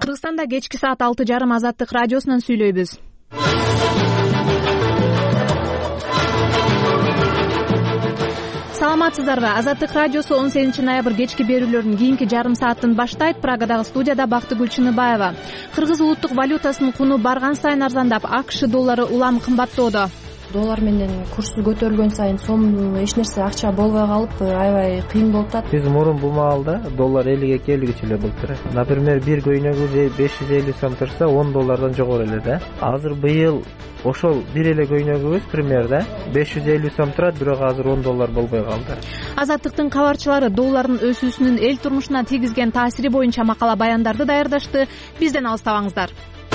Кыргызстанда кечки саат 6:30 Азаттык радиосунан сүйлөйбүз. Саламатсыздарбы? Азаттык радиосу 18 ноябрь кечки берүүлөрүн кийинки жарым сааттын баштайт. Прагадагы студияда Бактыгүл Чыныбаева. Кыргыз улуттук валютасынын куну барган сайын арзандап, АКШ доллары улам кымбаттоодо. Доллар менен курсу көтөрүлгөн сайын сом эч нерсе акча болбой калып, аябай кыйын болуп атат. Биз мурун бул маалда доллар 52 эле эле былтыр. Например, бир көйнөгү 550 сом турса, 10 доллардан жогору эле да. Азыр быйыл ошол бир эле көйнөгүбүз примерде 550 сом турат, бирок азыр 10 доллар болбой калды. Азаттыктын кабарчылары доллардын өсүүсүнүн эл турмушуна тийгизген таасири боюнча макала баяндарды даярдашты. Бизден алыстабаңыздар.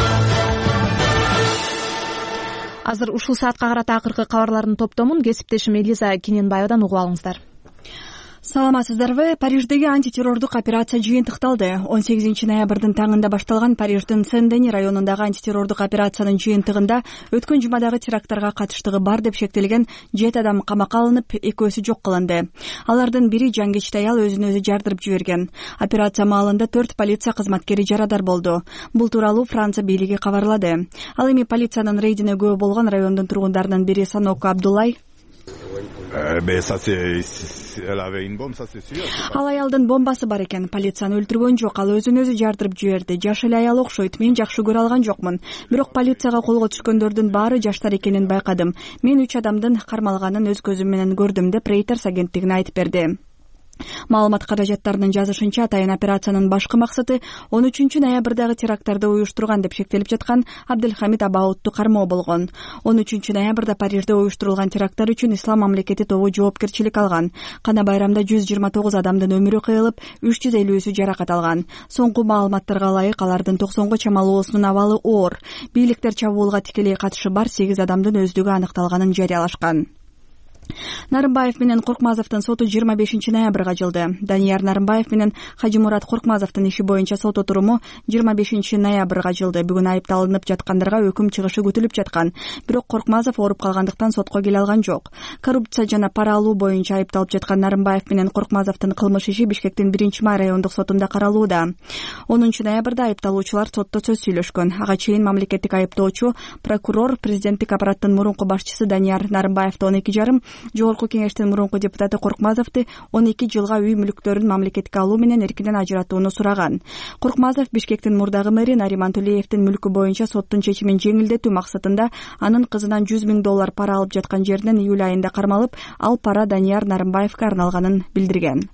Азыр ушул саатка карата акыркы кабарлардын топтомун кесиптешим Элиза Кененбаевадан угуп алыңыздар. Саламатсыздарбы? Париждеги антитеррордук операция жыйынтыкталды. 18 ноябрдын таңында башталган Париждин Сен-Дени районундагы антитеррордук операциянын жыйынтыгында өткөн жумадагы теракттарга катыштыгы бар деп шектелген 7 адам камакка алынып, экөөсү жок кылынды. Алардын бири жангечти аял өзүн өзү жардырып жиберген. Операция маалында 4 полиция кызматкери жарадар болду. Бул тууралуу Франция бийлиги кабарлады. Ал эми полициянын рейдине күбө болгон райондун тургундарынын бири Саноко Абдуллай ал аялдын бомбасы бар экен, полицияны өлтүргөн жок, ал өзүн өзү жардырып жиберди. Жаш эле аял окшойт, мен жакшы көрө алган жокмун. Бирок полицияга колго түшкөндөрдүн баары жаштар экенин байкадым. Мен 3 адамдын кармалганын өз көзүм менен көрдүм деп Reuters агенттигине айтып берди. Маалымат каражаттарынын жазышынча, атайын операциянын башкы максаты 13 ноябрдагы теракттарды уюштурган деп шектелип жаткан Абделхамид Абаутту кармоо болгон. 13 ноябрда Парижде уюштурулган теракттар үчүн Ислам мамлекети тобу жоопкерчилик алган. Кана байрамда 129 адамдын өмүрү кыйылып, 350-сү жаракат алган. Соңку маалыматтарга ылайык, алардын 90го чамалуусунун абалы оор. Бийликтер чабуулга тикелей катышы бар 8 адамдын өздүгү аныкталганын жарыялашкан. Нарымбаев менен Коркмазовдун соту 25 ноябрга ачылды. Данияр Нарымбаев менен Хажимурат Коркмазовдун иши боюнча сот отуруму 25 ноябрга ачылды. Бүгүн айыпталынып жаткандарга өкүм чыгышы күтүлүп жаткан. Бирок Коркмазов ооруп калгандыктан сотко келе алган жок. Коррупция жана пара алуу боюнча айыпталып жаткан Нарымбаев менен Коркмазовдун кылмыш иши Бишкектин 1-май райондук сотунда каралууда. 10 ноябрда айыпталуучулар сотто сөз сүйлөшкөн. Ага чейин мамлекеттик айыптоочу прокурор президенттик аппараттын мурунку башчысы Данияр Нарымбаевди 12,5, Жогорку кеңештин мурунку депутаты Коркмазовду 12 жылга үй мүлктөрүн мамлекетке алуу менен эркинен ажыратууну сураган. Коркмазов Бишкектин мурдагы мэри Нариман Тулеевдин мүлкү боюнча соттун чечимин жеңилдетүү максатында анын кызынан 100 000 доллар пара алып жаткан жеринен июль айында кармалып, ал пара Данияр Нарымбаевге арналганын билдирген.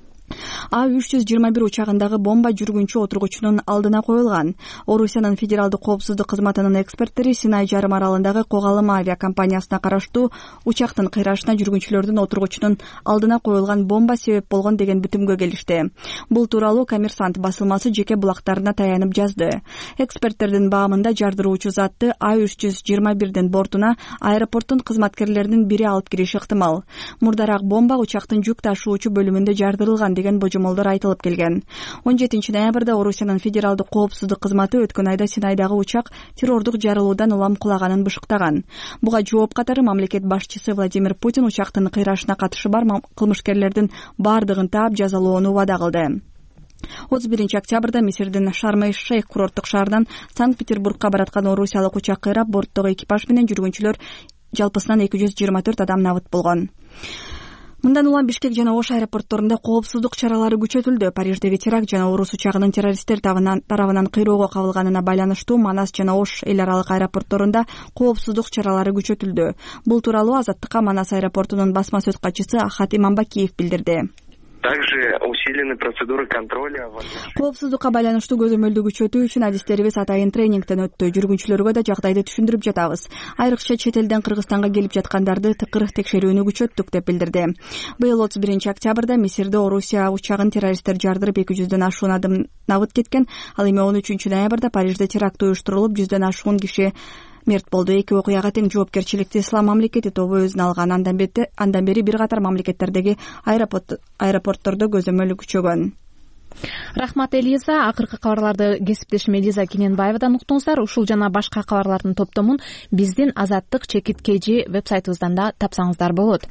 А-321 учагындагы бомба жүргүнчү отургучунун алдына коюлган. Орусиянын федералдык коопсуздук кызматынын эксперттери Синай жарым аралындагы Когалым авиакомпаниясына караштуу учактын кыйрашына жүргүнчүлөрдүн отургучунун алдына коюлган бомба себеп болгон деген бүтүмгө келишти. Бул тууралуу Коммерсант басылмасы жеке булактарына таянып жазды. Эксперттердин баамында жардыруучу затты А-321дин бортуна аэропорттун кызматкерлеринин бири алып кириши ыктымал. Мурдараак бомба учактын жүк ташуучу бөлүмүндө жардырылган деген божомолдор айтылып келген. 17 ноябрда Орусиянын федералдык коопсуздук кызматы өткөн айда Синайдагы учак террордук жарылуудан улам кулаганын бышыктаган. Буга жооп катары мамлекет башчысы Владимир Путин учактын кыйрашына катышы бар кылмышкерлердин бардыгын таап жазалоону убада кылды. 31 октябрда Мисирдин Шарм-эль-Шейх курорттук шаарынан Санкт-Петербургка бараткан орусиялык учак кыйрап, борттогу экипаж менен жүргүнчүлөр жалпысынан 224 адам набыт болгон. Мындан улам Бишкек жана Ош аэропортторунда коопсуздук чаралары күчөтүлдү. Париждеги теракт жана орус учагынын террористтер тарабынан кыйроого кабылганына байланыштуу Манас жана Ош эл аралык аэропортторунда коопсуздук чаралары күчөтүлдү. Бул тууралуу Азаттыкка Манас аэропортунун басма сөз катчысы Ахат Иманбакиев билдирди. Также усилены процедуры контроля. Коопсуздукка байланыштуу көзөмөлдү күчөтүү үчүн адистерибиз атайын тренингден өттү. Жүргүнчүлөргө да жагдайды түшүндүрүп жатабыз. Айрыкча чет элден Кыргызстанга келип жаткандарды тыкыр текшерүүнү күчөттүк деп билдирди. Быйыл 31 октябрда Мисирде Орусия учагын террористтер жардырып 200дөн ашуун адам набыт кеткен. Ал эми 13 ноябрда Парижде теракт уюштурулуп 100дөн ашуун киши мерт болду. Эки окуяга тең жоопкерчиликти Ислам мамлекети тобу өзүнө алган. Андан бери бир катар мамлекеттердеги аэропорттордо көзөмөл күчөгөн. Рахмат Элиза. Акыркы кабарларды кесиптешим Элиза Кененбаевадан уктуңуздар. Ушул жана башка кабарлардын топтомун биздин Азаттык /KG вебсайтыбыздан да тапсаңыздар болот.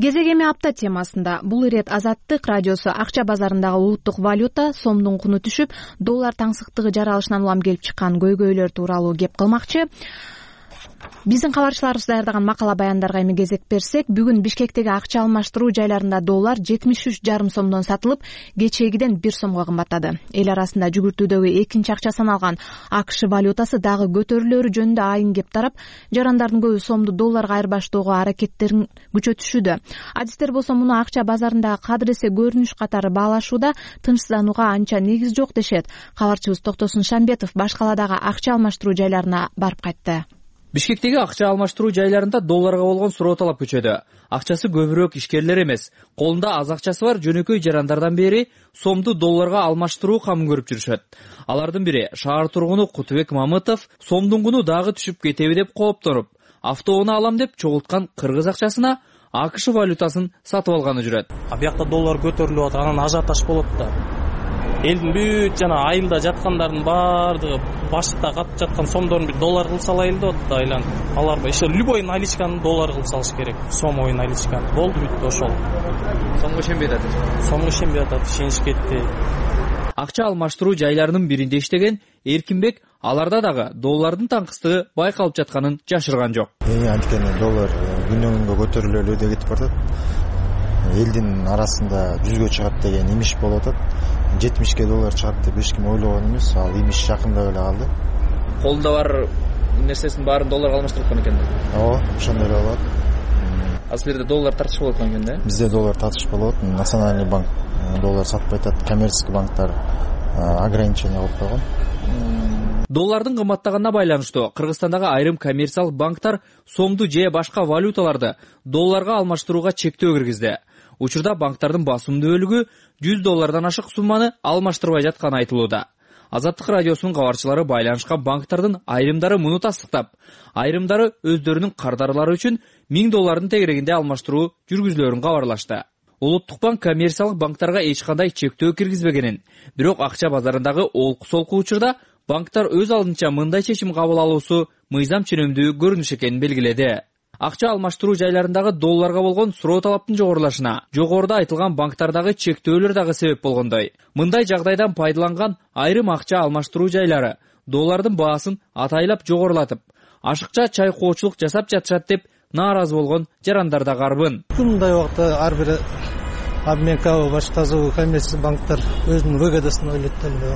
Кезек эми апта темасында. Бул ирет Азаттык радиосу акча базарындагы улуттук валюта сомдун куну түшүп, доллар таңсыктыгы жаралышынан улам келип чыккан көйгөйлөр тууралуу кеп кылмакчы. Биздин кабарчыларыбыз даярдаган макала баяндарга эми кезек берсек, бүгүн Бишкектеги акча алмаштыруу жайларында доллар 73,5 сомдон сатылып, кечээгиден 1 сомго кымбаттады. Эл арасында жүгүртүүдөгү экинчи акча саналган АКШ валютасы дагы көтөрүлөөрү жөнүндө айын кеп тарап, жарандардын көбү сомду долларга айырбаштоого аракеттерин күчөтүшүүдө. Адистер болсо муну акча базарындагы кадыресе көрүнүш катары баалашууда, тынчсызданууга анча негиз жок дешет. Кабарчыбыз Токтосун Шамбетов баш каладагы акча алмаштыруу жайларына барып кайтты. Бишкектеги акча алмаштыруу жайларында долларга болгон суроо талап күчөдү. Акчасы көбүрөөк ишкерлер эмес, колунда аз акчасы бар жөнөкөй жарандардан бери сомду долларга алмаштыруу камын көрүп жүрүшөт. Алардын бири шаар тургуну Кутубек Мамытов сомдун куну дагы түшүп кетеби деп кооптонуп, автоунаа алам деп чогулткан кыргыз акчасына АКШ валютасын сатып алганы жүрөт. Биякта доллар көтөрүлүп атат, анан ажиотаж болот да. Элдин бүт жана айылда жаткандардын баардыгы башта катып жаткан сомдорун бир доллар кылып салайын деп атат да айланып. Алар еще любой наличканы доллар кылып салыш керек. Сомой наличканы. Болду бүттү ошол. Сомго ишенбей атат. Сомго ишенбей атат, ишениш кетти. Акча алмаштыруу жайларынын биринде иштеген Эркинбек аларда дагы доллардын таңкыстыгы байкалып жатканын жашырган жок. Анткени доллар күнөн күнгө көтөрүлөлү деп кетип баратат. Элдин арасында 100гө чыгат деген имиш болуп атат. 70ке доллар чыгат деп эч ким ойлогон эмес. Ал имиш жакындап эле калды. Колунда бар нерсесин баарын долларга алмаштырып аткан экен. Ооба, ошондой эле болот. А силерде доллар тартыш болот экен да? Бизде доллар тартыш болот. Национальный банк доллар сатпай атат. Коммерческий банктар ограничение коюп койгон. Доллардын кымбаттаганына байланыштуу Кыргызстандагы айрым коммерциялык банктар сомду же башка валюталарды долларга алмаштырууга чектөө киргизди. Учурда банктардын басымдуу бөлүгү 100 доллардан ашык сумманы алмаштырбай жатканы айтылууда. Азаттык радиосунун кабарчылары байланышкан банктардын айрымдары муну тастыктап, айрымдары өздөрүнүн кардарлары үчүн 1000 доллардын тегерегинде алмаштыруу жүргүзүлөөрүн кабарлашты. Улуттук банк коммерциялык банктарга эч кандай чектөө киргизбегенин, бирок акча базарындагы олку-солку учурда банктар өз алдынча мындай чечим кабыл алуусу мыйзам ченемдүү көрүнүш экенин белгиледи. Акча алмаштыруу жайларындагы долларга болгон суроо талаптын жогорулашына жогоруда айтылган банктардагы чектөөлөр дагы себеп болгондой. Мындай жагдайдан пайдаланган айрым акча алмаштыруу жайлары доллардын баасын атайлап жогорулатып, ашыкча чайкоочулук жасап жатышат деп нааразы болгон жарандар да карбын. Мындай убакта ар бир обменка башка коммерциялык банктар өзүнүн выгодасын ойлойт эле.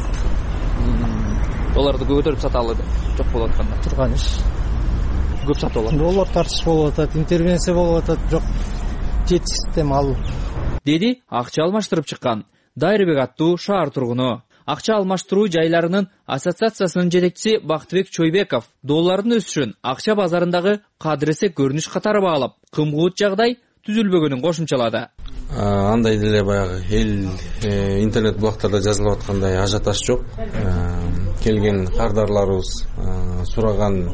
Долларды көтөрүп сата алды. Жок болуп атканда. Турган иш. Көп сатып алат. Доллар тартыш болуп атат, интервенция болуп атат, жок. Жет система ал. Деди акча алмаштырып чыккан Дайрыбек аттуу шаар тургуну. Акча алмаштыруу жайларынын ассоциациясынын жетекчиси Бактыбек Чойбеков доллардын өсүшүн акча базарындагы кадыресе көрүнүш катары баалап, кымгуут жагдай түзүлбөгөнүн кошумчалады. Андай деле баягы эл интернет блогтарда жазылып аткандай ажиотаж жок. Келген кардарларыбыз сураган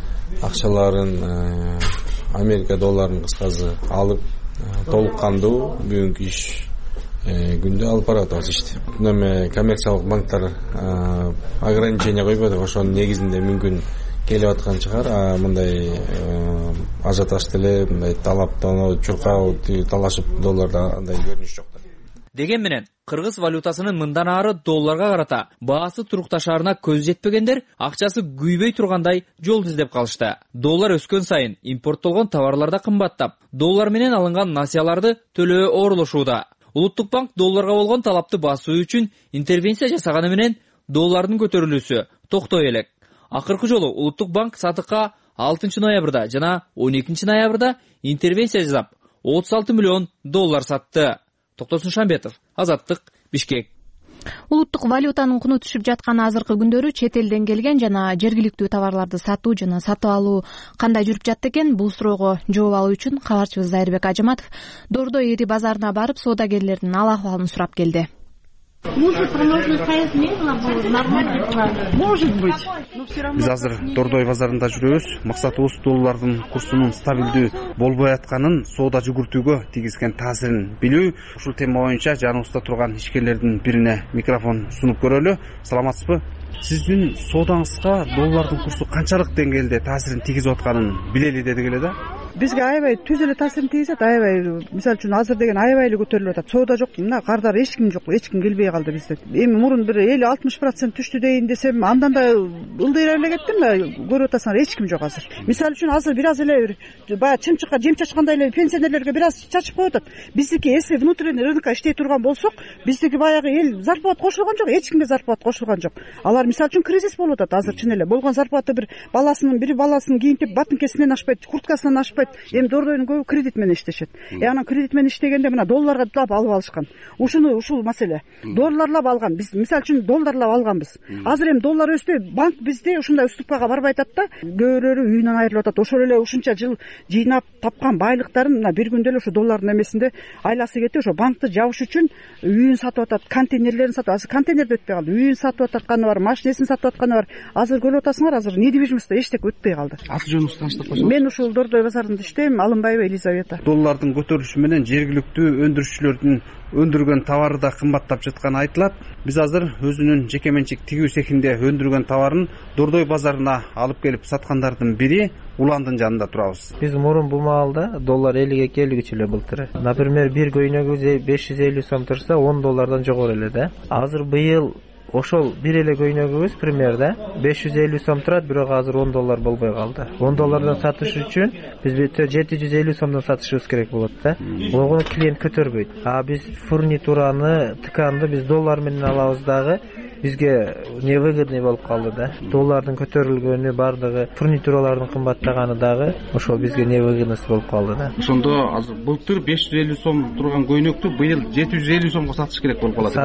акчаларын Америка долларын кыскасы алып толук кандуу бүгүнкү иш күндө алып баратабыз ишти. Эми коммерциялык банктар ограничение койбоду, ошонун негизинде мүмкүн келип аткан чыгар. Мындай ажиотаж деле мындай талаптануу, чуркау, талашып долларда андай көрүнүш жок. Деген менен кыргыз валютасынын мындан ары долларга карата баасы турукташаарына көз жетпегендер акчасы күйбөй тургандай жол издеп калышты. Доллар өскөн сайын импорттолгон товарлар да кымбаттап, доллар менен алынган насыяларды төлөө оорулушууда. Улуттук банк долларга болгон талапты басуу үчүн интервенция жасаганы менен доллардын көтөрүлүүсү токтой элек. Акыркы жолу Улуттук банк сатыкка 6 ноябрда жана 12 ноябрда интервенция жасап 36 миллион доллар сатты. Токтосун Шамбетов, Азаттык, Бишкек. Улуттук валютанын куну түшүп жатканы азыркы күндөрү чет элден келген жана жергиликтүү товарларды сатуу жана сатып алуу кандай жүрүп жатты экен? Бул суроого жооп алуу үчүн кабарчыбыз Зайырбек Ажыматов Дордой эри базарына барып соодагерлердин ал-акыбалын сурап келди. Может быть. Биз азыр Дордой базарында жүрөбүз. Максатыбыз доллардын курсунун стабилдүү болбой атканын, соода жүгүртүүгө тийгизген таасирин билүү. Ушул тема боюнча жаныбызда турган ишкерлердин бирине микрофон сунуп көрөлү. Саламатсызбы? сиздин соодаңызга доллардын курсу канчалык деңгээлде таасирин тийгизип атканын билели дедик эле да. Бизге аябай түз эле таасирин тийгизет. Аябай, мисалы үчүн азыр деген аябай эле көтөрүлүп атат. Соода жок, мына кардар эч ким жок, эч ким келбей калды бизде. Эми мурун бир 50-60% түштү дейин десем, андан да ылдыйрап эле кеттим да. Көрүп атасыңар, эч ким жок азыр. Мисалы үчүн азыр бир аз эле баягы чымчыкка жем чачкандай эле пенсионерлерге бир аз чачып коюп атат. Биздики если внутренний рынокко иштей турган болсок, биздики баягы эл зарплата кошулган жок, эч кимге зарплата кошулган жок. Алар мисалы үчүн кризис болуп атат азыр чын эле. Болгон зарплата бир баласын кийинтип батынкесинен ашпайт, курткасынан ашпайт. Эми дордойдун көбү кредит менен иштешет. Анан кредит менен иштегенде мына долларлап алып алышкан. Ушул маселе. Долларлап алган. Биз мисалы үчүн долларлап алганбыз. Азыр эми доллар өспөй, банк бизде ушундай уступкага барбай атат да. Көбүрөөү үйүнөн айрылып атат. Ошол эле ушунча жыл жыйнап тапкан байлыктарын мына бир күндө эле ошо доллардын эмесинде айласы кетип, ошо банкты жабыш үчүн үйүн сатып атат, контейнерлерин сатып. Азыр контейнерди өтпөй калды. Үйүн сатып атканы бар, машинесин сатып атканы бар. Азыр көрүп атасыңар, азыр недвижимостьта эчтеке өтпөй калды. Аты жөнүңүздү таныштырып койсоңуз. Мен ушул Дордой базарында иштейм, Алымбаева Елизавета. Доллардын көтөрүлүшү менен жергиликтүү өндүрүшчүлөрдүн өндүргөн товары да кымбаттап жатканы айтылат. Биз азыр өзүнүн жеке менчик тигүү цехинде өндүргөн товарын Дордой базарына алып келип саткандардын бири Уландын жанында турабыз. Биз мурун бул маалда доллар 50ге келгичи эле былтыр. Например, бир көйнөгү 550 сом турса, 10 доллардан жогору эле да. Азыр быйыл ошол бир эле көйнөгүбүз примерде 550 сом турат, бирок азыр 10 доллар болбой калды. 10 доллардан сатыш үчүн биз 750 сомдон сатышыбыз керек болот да. Ого клиент көтөрбөйт. Биз фурнитураны, тканды биз доллар менен алабыз дагы. Бизге невыгодный болуп калды да. Доллардын көтөрүлгөнү, бардыгы фурнитуралардын кымбаттаганы дагы ошол бизге невыгодность болуп калды да. Ошондо азыр былтыр 550 сом турган көйнөктү быйыл 750 сомго сатыш керек болуп калат.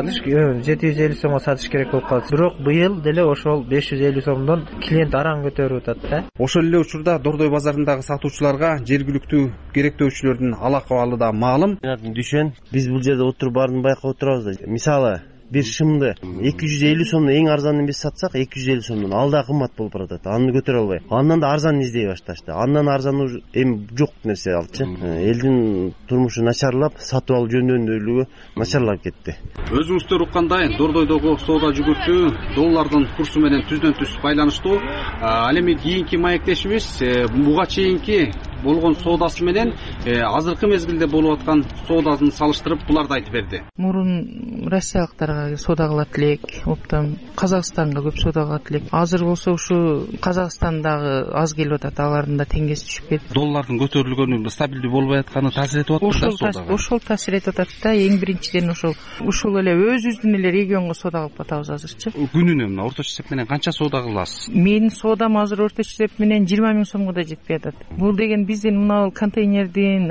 750 сомго сатыш керек болуп калат. Бирок быйыл деле ошол 550 сомдон клиент араң көтөрүп атат да. Ошол эле учурда Дордой базарындагы сатуучуларга жергиликтүү керектөөчүлөрдүн ал акыбалы да маалым. Дүшөн биз бул жерде отуруп баарын байкап отурабыз. Мисалы бир шымды 250 сомдон эң арзанын биз сатсак 250 сомдон ал да кымбат болуп баратат. Аны көтөрө албай. Андан да арзан издей башташты. Андан арзан эми жок нерсе алчы. Элдин турмушу начарлап, сатып алуу жөндөмдүүлүгү начарлап кетти. Өзүңүздөр уккандай, Дордойдогу соода жүгүртүү доллардын курсу менен түздөн түз байланыштуу. Ал эми кийинки маектешибиз буга чейинки болгон соодасы менен азыркы мезгилде болуп аткан соодасын салыштырып буларды айтып берди. Мурун россиялыктарга соода кылат элек, оптом Казакстанга көп соода кылат элек. Азыр болсо ушу Казакстандагы аз келип атат, алардын да теңгеси түшүп кетти. Доллардын көтөрүлгөнү, стабилдүү болбой атканы таасир этип атат. Ошол таасир этип атат да. Эң биринчиден ушул эле өзүбүздүн эле регионго соода кылып атабыз азырчы. Күнүнө мына орточо эсеп менен канча соода кыласыз? Менин соодам азыр орточо эсеп менен 20 000 сомго да жетпей атат. Бул деген биздин мына контейнердин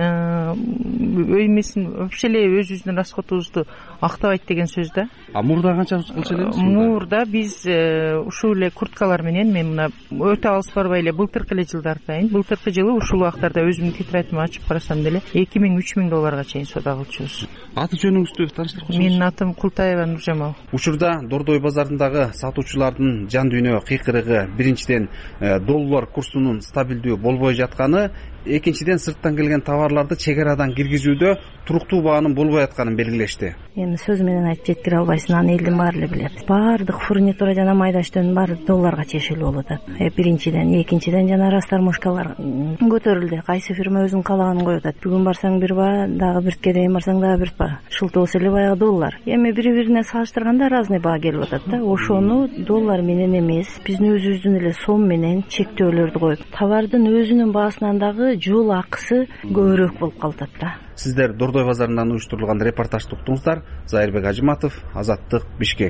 өймесин вообще эле өзүбүздүн расходубузду актабайт деген сөз да. Мурда канча кылчу элебиз? Мурда биз ушул эле курткалар менен мен мына өтө алыс барбай эле былтыркы эле жылдарды айтайын. Былтыркы жылы ушул убактарда өзүмдүн тетрадьымды ачып карасам деле 2000-3000 долларга чейин соода кылчубуз. Аты жөнүңүздү таныштырып койсоңуз? Менин атым Култаева Нуржамал. Учурда Дордой базарындагы сатуучулардын жан дүйнө кыйкырыгы биринчиден доллар курсунун стабилдүү болбой жатканы, экинчиден сырттан келген товарларды чек арадан киргизүүдө туруктуу баанын болбой атканын белгилешти. Эми сөз менен айтып жеткире албайсың, аны элдин баары эле билет. Баардык фурнитура жана майда иштөөнүн баары долларга чечилүү болуп атат. Биринчиден, экинчиден жана растармошкалар көтөрүлдү. Кайсы фирма өзүнүн каалаганын коюп атат. Бүгүн барсаң бир баа, дагы биртке дейин барсаң дагы бир баа. Шылтоосу эле баягы доллар. Эми бири-бирине салыштырганда разный баа келип атат да. Ошону доллар менен эмес, биздин өзүбүздүн эле сом менен чектөөлөрдү коюп, товардын өзүнүн баасынан дагы жол акысы көбүрөөк болуп калат да. Сиздер Дордой базарынан уюштурулган репортажды уктуңуздар. Зайырбек Ажыматов, Азаттык, Бишкек.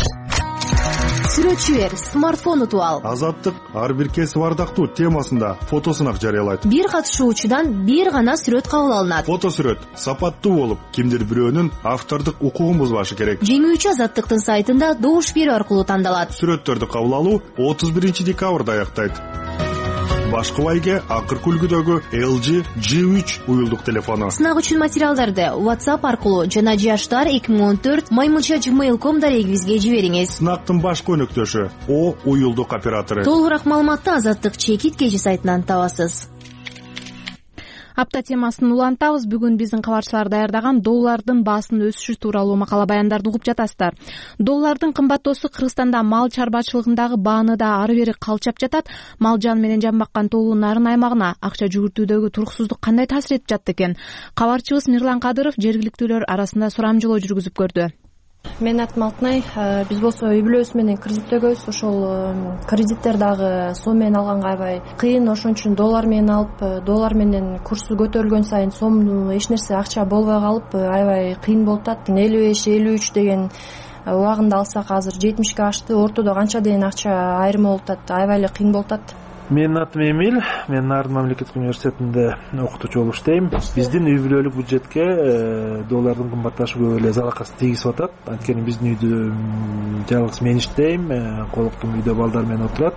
Сүрөтчү бер, смартфон утуп ал. Азаттык ар бир кесип ардактуу темасында фотосунак жарыялайт. Бир катышуучудан бир гана сүрөт кабыл алынат. Фотосүрөт сапаттуу болуп, кимдир бирөөнүн автордук укугун бузбашы керек. Жеңүүчү Азаттыктын сайтында добуш берүү аркылуу тандалат. Сүрөттөрдү кабыл алуу 31 декабрда аяктайт. Башкы байге акыркы үлгүдөгү LG G3 уюлдук телефону. Сынак үчүн материалдарды WhatsApp аркылуу жана jashtar2014@gmail.com дарегибизге жибериңиз. Сынактын башкы өнөктөшү О уюлдук оператору. Толугураак маалыматты Азаттык чекит кежи сайтынан табасыз. Апта темасын улантабыз. Бүгүн биздин кабарчылар даярдаган доллардын баасынын өсүшү тууралуу макала баяндарды угуп жатасыздар. Доллардын кымбаттоосу Кыргызстанда мал чарбачылыгындагы бааны да ары бери калчап жатат. Мал жан менен жамбаккан тоолуу нарын аймагына акча жүгүртүүдөгү туруксуздук кандай таасир этип жатты экен? Кабарчыбыз Мирлан Кадыров жергиликтүүлөр арасында сурамжылоо жүргүзүп көрдү. Менин атым Алтынай. Биз болсо үй бүлөбүз менен кредиттөгөбүз. Ошол кредиттер дагы сом менен алганга аябай кыйын. Ошон үчүн доллар менен алып, доллар менен курсу көтөрүлгөн сайын сом эч нерсе акча болбой калып аябай кыйын болуп атат. 55-53 деген убагында алсак азыр 70ке ашты. Ортодо канча деген акча айырмы болуп атат. Аябай эле кыйын болуп атат. Менин атым Эмил. Мен Нарын мамлекеттик университетинде окутуучу болуп иштейм. Биздин үй бүлөлүк бюджетке доллардын кымбатташы көп эле залакасын тийгизип атат. Анткени биздин үйдө жалгыз мен иштейм, колуктум үйдө балдар менен отурат.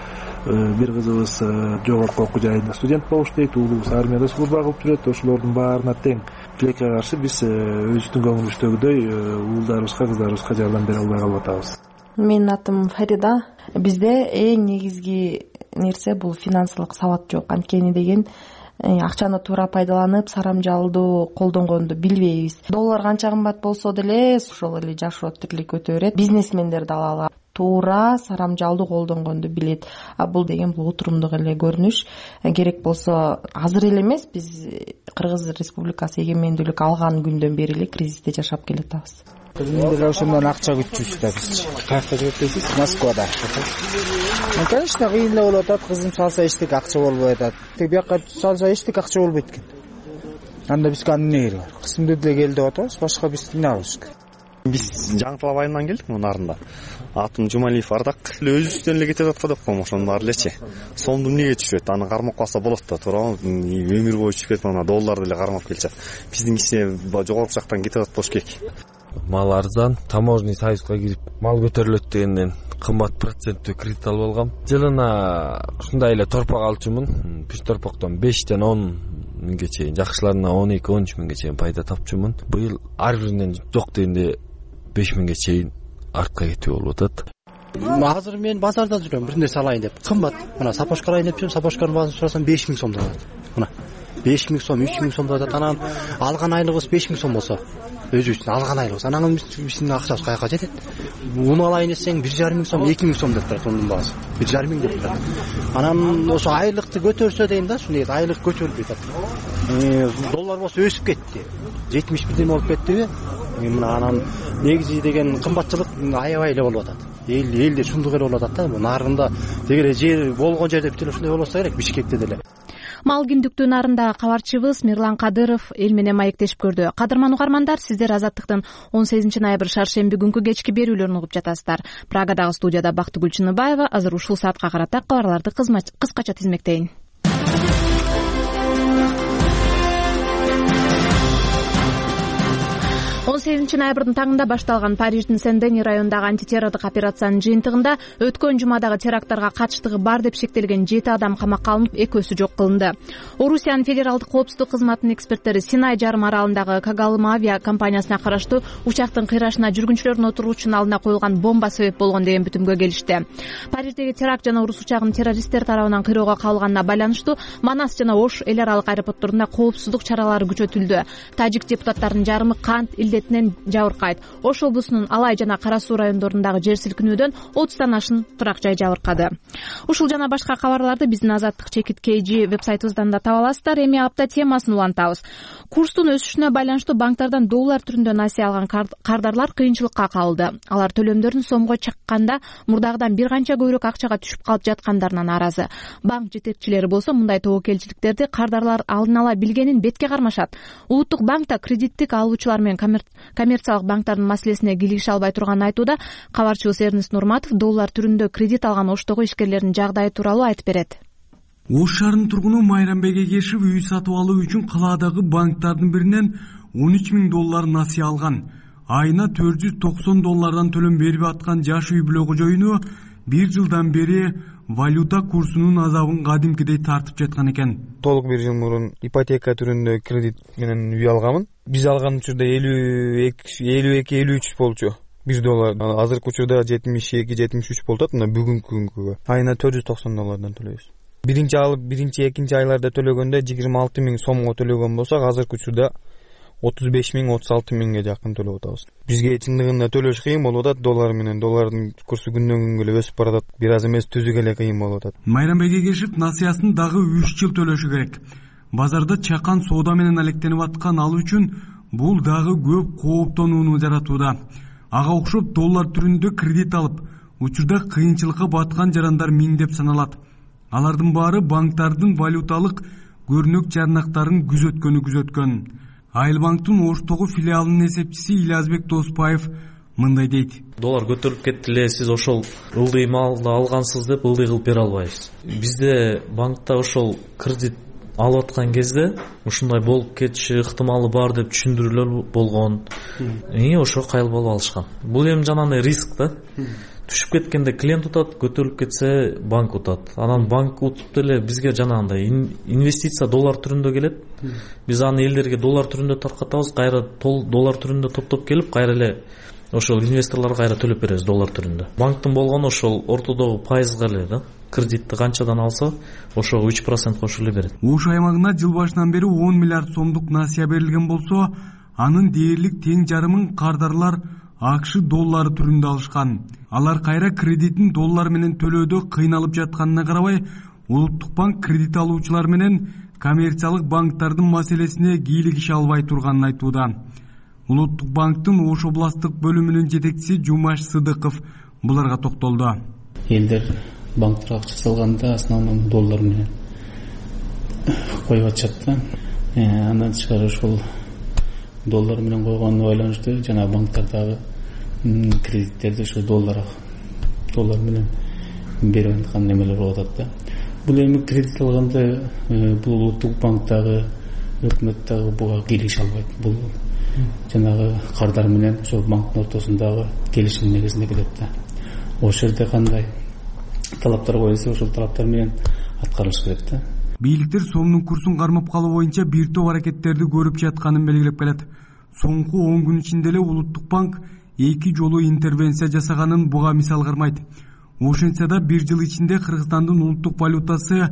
Бир кызыбыз жогорку окуу жайында студент болуп иштейт, уулубуз армияда служба кылып жүрөт. Ошолордун баарына тең тилекке каршы биз өзүбүздүн көңүлүбүздөгүдөй уулдарыбызга, кыздарыбызга жардам бере албай калып атабыз. Менин атым Фарида. Бизде эң негизги нерсе бул финансылык сабат жок. Анткени деген акчаны туура пайдаланып, сарамжалдуу колдонгонду билбейбиз. Доллар канча кымбат болсо деле ошол эле жашоо тирлик өтө берет. Бизнесмендер дагы туура сарамжалдуу колдонгонду билет. Бул деген бул отурумдук эле көрүнүш. Керек болсо азыр эле эмес, биз Кыргыз Республикасы эгемендүүлүк алган күндөн бери эле кризисте жашап келатабыз. Биз деле ошондон акча күтчүбүз да биз. Каякта жүрөт дейсиз? Москвада. Конечно, кыйын эле болуп атат. Кызым салса эчтек акча болбой атат. Бияка салса эчтек акча болбойт экен. Анда бизге эмне кереги бар? Кызымды деле кел деп атабыз, башка биз эмне кылабыз? Биз Жаңылтал айынан келдик мына Нарында. Атым Жумалиев Ардак. Өзүбүздөн эле кетип аткан деп коем, ошонун баары элечи. Сомду эмнеге түшүрөт? Аны кармап калса болот да, туурабы? Өмүр бою түшүп кетип ана долларды эле кармап келчат. Биздин кичине жогорку жактан кетип атат болуш керек. Мал арзан, таможенный союзга кирип мал көтөрүлөт дегенден кымбат проценттүү кредит алып алгам. Жылына ушундай эле торпак алчумун. Бир торпактан 5-тен 10 миңге чейин, жакшыларына 12-13 миңге чейин пайда тапчумун. Быйыл ар биринен жок дегенде 5 миңге чейин артка кетүү болуп атат. Азыр мен базарда жүрөм, бир нерсе алайын деп. Кымбат. Мына сапошка алайын деп жүрөм, сапошканын баасын сурасам 5 миң сомдон алат. Мына 5 миң сом, 3 миң сомдон алат. Анан алган айлыгыбыз 5 миң сом болсо, өзүбүздүн алган айлыгыбыз. Анан биздин акчабыз каяка жетет? Уну алайын десең 1,5 миң сом, 2 миң сом деп турат унун баасы. 1,5 миң деп турат. Анан ошо айлыкты көтөрсө дейм да, ушундай айлык көтөрүлбөй атат. Доллар болсо өсүп кетти. 71 болуп кеттиби? Мына анан негизи деген кымбатчылык аябай эле болуп атат. Элдер шундук эле болуп атат да. Нарында дегере жер болгон жерде бүт эле ушундай болсо керек, Бишкекте деле. Мал күндүктүү нарындагы кабарчыбыз Мирлан Кадыров эл менен маектешип көрдү. Кадырман угармандар, сиздер Азаттыктын 18 ноябрь шаршемби күнкү кечки берүүлөрүн угуп жатасыздар. Прагадагы студияда Бактыгүл Чыныбаева. Азыр ушул саатка карата кабарларды кыскача тизмектейин. 18 ноябрдын таңында башталган Париждин Сен-Дени районундагы антитеррорлук операциянын жыйынтыгында өткөн жумадагы теракттарга катыштыгы бар деп шектелген 7 адам камакка алынып, 2-өсү жок кылынды. Орусиянын федералдык коопсуздук кызматынын эксперттери Синай жарым аралындагы Кагалым авиа компаниясына караштуу учактын кыйрашына жүргүнчүлөрдүн отуруучунун алдына коюлган бомба себеп болгон деген бүтүмгө келишти. Париждеги теракт жана орус учагынын террористтер тарабынан кыйроого кабылганына байланыштуу Манас жана Ош эл аралык аэропортторунда коопсуздук чаралары күчөтүлдү. Тажик депутаттарынын жарымы кант илдетинен жабыркайт. Ош облусунун Алай жана Кара Суу райондорундагы жер силкинүүдөн 30тан ашын турак жай жабыркады. Ушул жана башка кабарларды биздин Азаттык /KG вебсайтыбыздан да таба аласыздар. Эми апта темасын улантабыз. Курстун өсүшүнө байланыштуу банктардан доллар түрүндө насыя алган кардарлар кыйынчылыкка кабылды. Алар төлөмдөрүн сомго чакканда мурдагыдан бир канча көбүрөөк акчага түшүп калып жаткандарына нааразы. Банк жетекчилери болсо мындай тобокелчиликтерди кардарлар алдын ала билгенин бетке кармашат. Улуттук банкта кредиттик алуучулар менен коммерциялык банктардын маселесине кийлигише албай турганын айтууда. Кабарчыбыз Эрнест Нурматов доллар түрүндө кредит алган Оштогу ишкерлердин жагдайы тууралуу айтып берет. Ош шаарынын тургуну Майрамбек Эгешев үй сатып алуу үчүн калаадагы банктардын биринен 13 000 доллар насыя алган. Айына 490 доллардан төлөм берип аткан жаш үй бүлө кожоюну 1 жылдан бери валюта курсунун азабын кадимкидей тартып жаткан экен. Толук 1 жыл мурун ипотека түрүндө кредит менен үй алганмын. Биз алган учурда 52-53 болчу. 1 доллар. Азыркы учурда 72-73 болуп атат. Мына бүгүнкү күнгө айына 490 доллардан төлөйбүз. биринчи алып экинчи айларда төлөгөндө 26 миң сомго төлөгөн болсок, азыркы учурда 35 миң 36 миңге жакын төлөп атабыз. Бизге чындыгында төлөш кыйын болуп атат, доллар менен. Доллардын курсу күндөн күнгө эле өсүп баратат. Бир аз эмес түзүгө эле кыйын болуп атат. Майрамбек Эгешев насыясын дагы 3 жыл төлөшү керек. Базарда чакан соода менен алектенип аткан ал үчүн бул дагы көп кооптонууну жаратууда. Ага окшоп доллар түрүндө кредит алып, учурда кыйынчылыкка баткан жарандар миңдеп саналат. Алардын баары банктардын валюталык көрнөк жарнактарын күзөткөн. Айылбанктын Оштогу филиалынын эсепчиси Илязбек Доспаев мындай дейт. Доллар көтөрүлүп кетти эле, сиз ошол ылдый малды алгансыз деп ылдый кылып бере албайбыз. Бизде банкта ошол кредит алып аткан кезде ушундай болуп кетиши ыктымалы бар деп түшүндүрүүлөр болгон. Ошо кайыл болуп алышкан. Бул эми жанагындай риск да. Түшүп кеткенде клиент утат, көтөрүлүп кетсе банк утат. Анан банк утуп деле бизге жанагындай инвестиция доллар түрүндө келет. Биз аны элдерге доллар түрүндө таркатабыз, кайра доллар түрүндө топтоп келип, кайра эле ошол инвесторлорго кайра төлөп беребиз доллар түрүндө. Банктын болгону ошол ортодогу пайызга эле да. Кредитти канчадан алса, ошого 3% кошуп эле берет. Ош аймагына жыл башынан бери 10 миллиард сомдук насыя берилген болсо, анын дээрлик тең жарымын кардарлар АКШ доллары түрүндө алышкан. Алар кайра кредитин доллар менен төлөөдө кыйналып жатканына карабай, Улуттук банк кредит алуучулар менен коммерциялык банктардын маселесине кийлигише албай турганын айтууда. Улуттук банктын Ош областтык бөлүмүнүн жетекчиси Жумаш Сыдыков буларга токтолду. Элдер банктарга акча салганда основном доллар менен коюп атышат да. Андан тышкары ошол доллар менен койгонуна байланыштуу жана банктардагы кредиттерди ошо доллар менен берип аткан немелер болуп атат да. Бул эми кредит алганда бул улуттук банктагы өкмөт дагы буга кийлигише албайт. Бул жанагы кардар менен ошол банктын ортосундагы келишим негизинде келет да. Ошол жерде кандай талаптар коюлса, ошол талаптар менен аткарылыш керек да. Бийликтер сомдун курсун кармап калуу боюнча бир топ аракеттерди көрүп жатканын белгилеп келет. Соңку 10 күн ичинде эле Улуттук банк 2 жолу интервенция жасаганын буга мисал кармайт. Ошентсе да бир жыл ичинде Кыргызстандын улуттук валютасы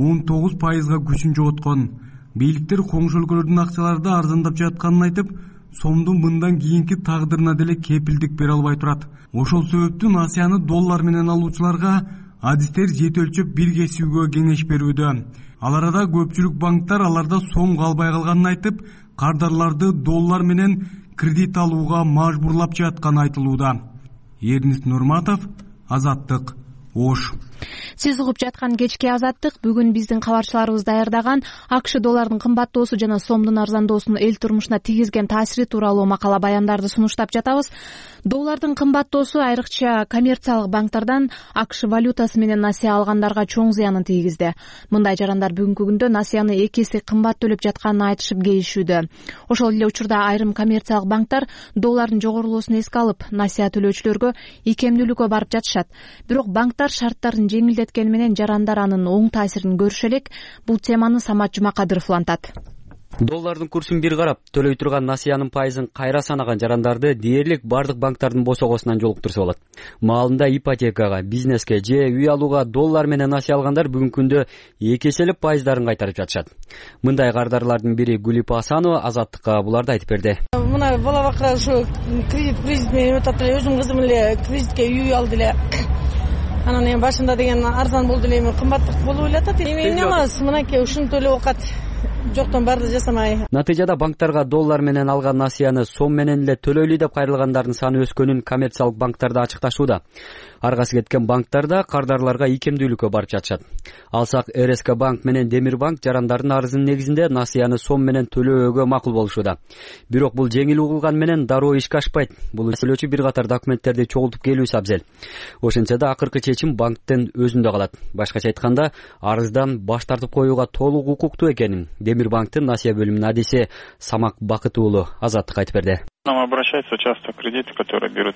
19%га күчүн жоготкон. Бийликтер коңшу өлкөлөрдүн акчаларды арзандап жатканын айтып, сомдун мындан кийинки тагдырына деле кепилдик бере албай турат. Ошол себептен насыяны доллар менен алуучуларга адистер жете өлчөп бир кесүүгө кеңеш берүүдө. Ал арада көпчүлүк банктар аларда сом калбай калганын айтып, кардарларды доллар менен кредит алууга мажбурлап жатканы айтылууда. Эрнис Нурматов, Азаттык, Ош. Сиз угуп жаткан кечки Азаттык бүгүн биздин кабарчыларыбыз даярдаган АКШ доллардын кымбаттоосу жана сомдун арзандоосунун эл турмушуна тийгизген таасири тууралуу макала баяндарды сунуштап жатабыз. Доллардын кымбаттоосу айрыкча коммерциялык банктардан АКШ валютасы менен насыя алгандарга чоң зыянын тийгизди. Мындай жарандар бүгүнкү күндө насыяны 2 эсе кымбат төлөп жатканын айтышып кейишүүдө. Ошол эле учурда айрым коммерциялык банктар доллардын жогорулоосун эске алып, насыя төлөөчүлөргө икемдүүлүккө барып жатышат. Бирок банктар шарттарын жеңилдеткени менен жарандар анын оң таасирин көрүшө элек. Бул теманы Самат Жумакадыров улантат. Доллардын курсун бир карап, төлөй турган насыянын пайызын кайра санаган жарандарды дээрлик бардык банктардын босогосунан жолуктурса болот. Маалында ипотекага, бизнеске же үй алууга доллар менен насыя алгандар бүгүнкү күндө 2 эселеп пайыздарын кайтарып жатышат. Мындай кардарлардын бири Гулипа Асанова Азаттыкка буларды айтып берди. Мына бала бакка ушу кредит менен өтөт эле, өзүм кызым эле кредитке үй алды эле. Анан эми башында деген арзан болду эле, эми кымбаттык болуп элатат. Эми эмес, мынакей ушуну төлөп окат. Жоктон барды жасамай. Натыйжада банктарга доллар менен алган насыяны сом менен эле төлөйлү деп кайрылгандардын саны өскөнүн коммерциялык банктарда ачыкташууда. Аргасы кеткен банктарда кардарларга икемдүүлүккө барып жатышат. Алсак РСК банк менен Демир банк жарандардын арызынын негизинде насыяны сом менен төлөөгө макул болушууда. Бирок бул жеңил угулган менен дароо ишке ашпайт. Бул төлөөчү бир катар документтерди чогултуп келүүсү абзел. Ошентсе да акыркы чечим банктын өзүндө калат. Башкача айтканда, арыздан баш тартып коюуга толук укуктуу экенин Демир банктын насыя бөлүмүнүн адиси Самак Бакыт уулу Азаттыкка айтып берди. Нам обращаются часто кредиты, которые берут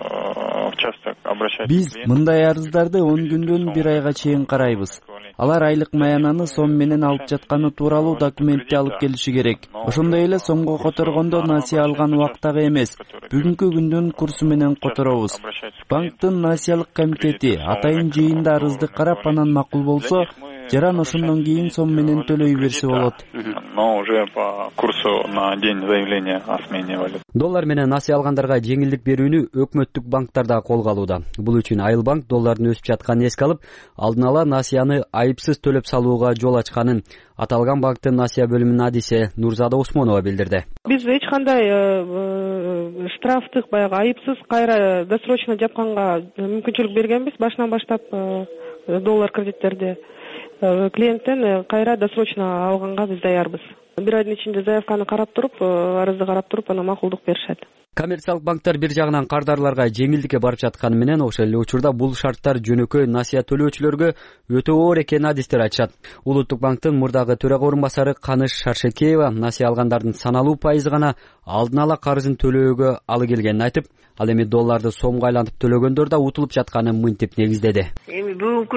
часто обращаются. Биз мындай арыздарды 10 күндөн 1 айга чейин карайбыз. Алар айлык маянаны сом менен алып жатканы тууралуу документти алып келиши керек. Ошондой эле сомго которгондо насыя алган убактагы эмес, бүгүнкү күндүн курсу менен которобуз. Банктын насыялык комитети атайын жыйында арызды карап, анан макул болсо, жаран ошондон кийин сом менен төлөй берсе болот. Но уже по курсу на день заявления о смене валют. Доллар менен насыя алгандарга жеңилдик берүүнү өкмөттүк банктар да колго алууда. Бул үчүн Айыл банк доллардын өсүп жатканын эске алып, алдын ала насыяны айыпсыз төлөп салууга жол ачканын аталган банктын насыя бөлүмүнүн адиси Нурзада Усмонова билдирди. Биз эч кандай штрафтык баягы айыпсыз кайра досрочно жапканга мүмкүнчүлүк бергенбиз. Башынан баштап доллар кредиттерди клиенттен кайра досрочно алганга биз даярбыз. Бир айдын ичинде заявканы карап туруп, арызды карап туруп, анан макулдук беришет. Коммерциялык банктар бир жагынан кардарларга жеңилдикке барып жатканы менен ошол эле учурда бул шарттар жөнөкөй насыя төлөөчүлөргө өтө оор экенин адистер айтышат. Улуттук банктын мурдагы төрага орун басары Каныш Шаршекеева насыя алгандардын саналуу пайызы гана алдын ала карызын төлөөгө алы келгенин айтып, ал эми долларды сомго айлантып төлөгөндөр да утулуп жатканын мынтип негиздеди. Эми бүгүнкү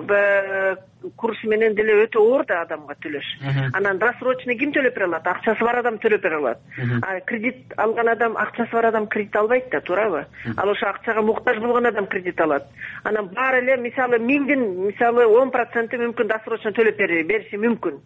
күндүн курсу менен деле өтө оор да адамга төлөш. Анан досрочно ким төлөп бере алат? Акчасы бар адам төлөп бере алат. Кредит алган адам, акчасы бар адам кредит албайт да, туурабы? Ал ошо акчага муктаж болгон адам кредит алат. Анан баары эле мисалы 1000дин мисалы 10% мүмкүн досрочно төлөп бериши мүмкүн.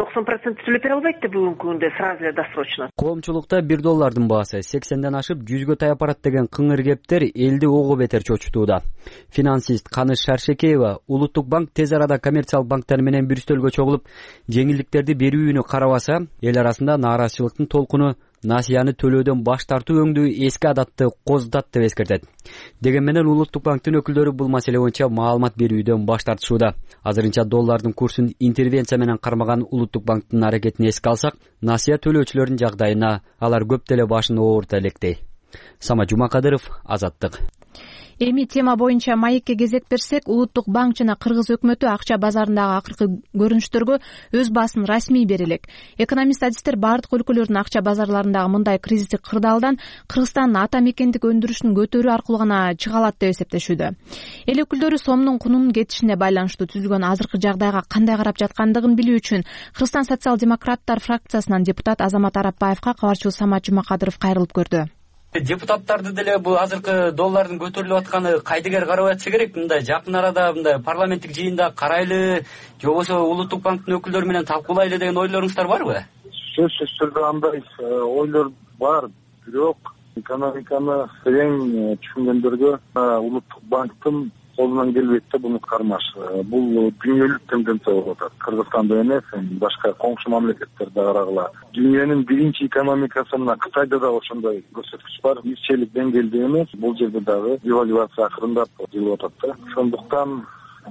90% төлөп бере албайт да бүгүнкү күндө сразу эле досрочно. Коомчулукта 1 доллардын баасы 80ден ашып 100гө таяп барат деген кыңыр кептер элди ого бетер чочутууда. Финансист Каныш Шаршекеева Улуттук банк тез арада коммерциялык банктар менен бир үстөлгө чогулуп, жеңилдиктерди берүүнү карабаса, эл арасында нааразычылыктын толкуну насыяны төлөөдөн баш тартуу өңдүү эски адатты козутат деп эскертет. Деген менен Улуттук банктын өкүлдөрү бул маселе боюнча маалымат берүүдөн баш тартышууда. Азырынча доллардын курсун интервенция менен кармаган Улуттук банктын аракетин эске алсак, насыя төлөөчүлөрдүн жагдайына алар көп деле башын оорута электей. Сама Жумакадыров, Азаттык. Эми тема боюнча маекке кезек берсек, Улуттук банк жана Кыргыз өкмөтү акча базарындагы акыркы көрүнүштөргө өз баасын расмий бере элек. Экономист адистер бардык өлкөлөрдүн акча базарларындагы мындай кризистик кырдаалдан Кыргызстандын ата мекендик өндүрүшүн көтөрүү аркылуу гана чыга алат деп эсептешүүдө. Эл өкүлдөрү сомдун кунунун кетишине байланыштуу түзүлгөн азыркы жагдайга кандай карап жаткандыгын билүү үчүн Кыргызстан социал-демократтар фракциясынан депутат Азамат Арапбаевка кабарчыбыз Самат Жумакадыров кайрылып көрдү. Депутаттарды деле бул азыркы доллардын көтөрүлүп атканы кайдыгер карап атса керек. Мындай жакын арада мындай парламенттик жыйында карайлы, же болбосо Улуттук банктын өкүлдөрү менен талкуулайлы деген ойлоруңуздар барбы? Сөзсүз түрдө андай ойлор бар, бирок экономиканы терең түшүнгөндөргө Улуттук банктын колунан келбейт да буну кармаш. Бул дүйнөлүк тенденция болуп атат. Кыргызстанда эмес, башка коңшу мамлекеттерде карагыла. Дүйнөнүн биринчи экономикасы мына Кытайда да ошондой көрсөткүч бар. Бирчелик деңгээлде эмес, бул жерде дагы девальвация акырындап жүрүп атат да. Ошондуктан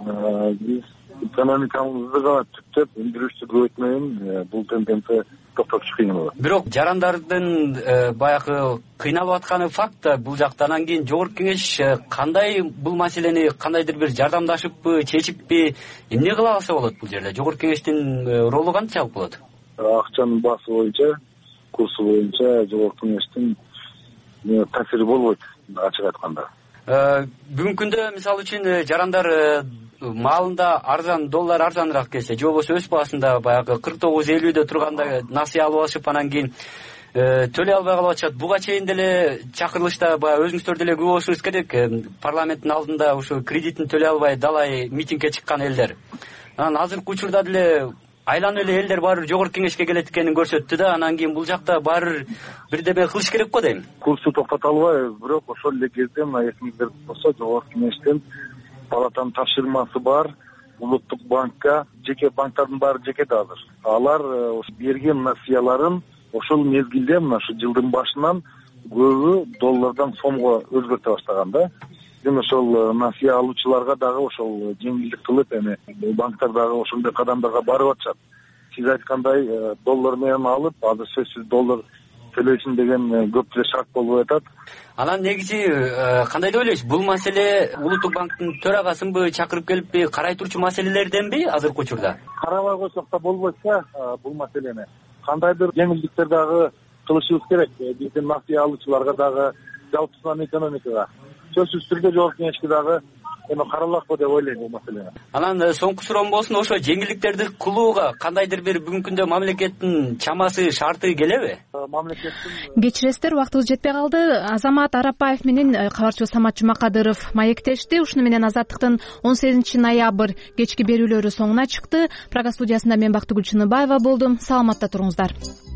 биз экономикабызды гана түптөп өндүрүштү көбөйтмөйүн, бул тенденция токтотуш кыйын болот. Бирок жарандардын баягы кыйналып атканы факт да бул жакта. Анан кийин жогорку кеңеш кандай бул маселени кандайдыр бир жардамдашыппы, чечиппи, эмне кыла алса болот бул жерде? Жогорку кеңештин ролу канчалык болот? Акчанын баасы боюнча, курсу боюнча жогорку кеңештин таасири болбойт, ачык айтканда. Бүгүнкү күндө мисалы үчүн жарандар маалында арзан, доллар арзаныраак келсе, же болбосо өз баасында баягы 49-50дө турганда насыя алып алышып, анан кийин төлөй албай калып атышат. Буга чейин деле чакырылышта баягы өзүңүздөр деле күбө болушуңуз керек. Парламенттин алдында ушу кредитин төлөй албай далай митингге чыккан элдер. Анан азыркы учурда деле айланып эле элдер баары бир жогорку кеңешке келет экенин көрсөттү да, анан кийин бул жакта баары бирдеме кылыш керек го дейм. Курсту токтото албайбыз, бирок ошол эле кезде мына эсиңизде болсо жогорку кеңештен палатанын тапшырмасы бар. Улуттук банкка, жеке банктардын баары жеке да азыр. Алар берген насыяларын ошол мезгилде мына ушу жылдын башынан көбү доллардан сомго өзгөртө баштаган да. Эми ошол насыя алуучуларга дагы ошол жеңилдик кылып, эми банктар дагы ошондой кадамдарга барып атышат. Сиз айткандай доллар менен алып, азыр сөзсүз доллар төлөйсүн деген көп деле шарт болуп атат. Анан негизи кандай деп ойлойсуз? Бул маселе Улуттук банктын төрагасынбы чакырып келиппи, карай турчу маселелерденби азыркы учурда? Карабай койсок да болбойт-та бул маселени. Кандайдыр жеңилдиктер дагы кылышыбыз керек. Биздин насыя алуучуларга дагы, жалпысынан экономикага. Сөзсүз түрдө жогорку кеңешке дагы эми каралакпы деп ойлойм бул маселени. Анан соңку суроом болсун, ошо жеңилдиктерди кылууга кандайдыр бир бүгүнкү күндө мамлекеттин чамасы шарты келеби? Мамлекеттин кечиресиздер, вактыбыз жетпей калды. Азамат Арапбаев менен кабарчыбыз Самат Жумакадыров маектешти. Ушуну менен Азаттыктын 18 ноябрь кечки берүүлөрү соңуна чыкты. Прага студиясында мен Бактыгүл Чыныбаева болдум. Саламатта туруңуздар.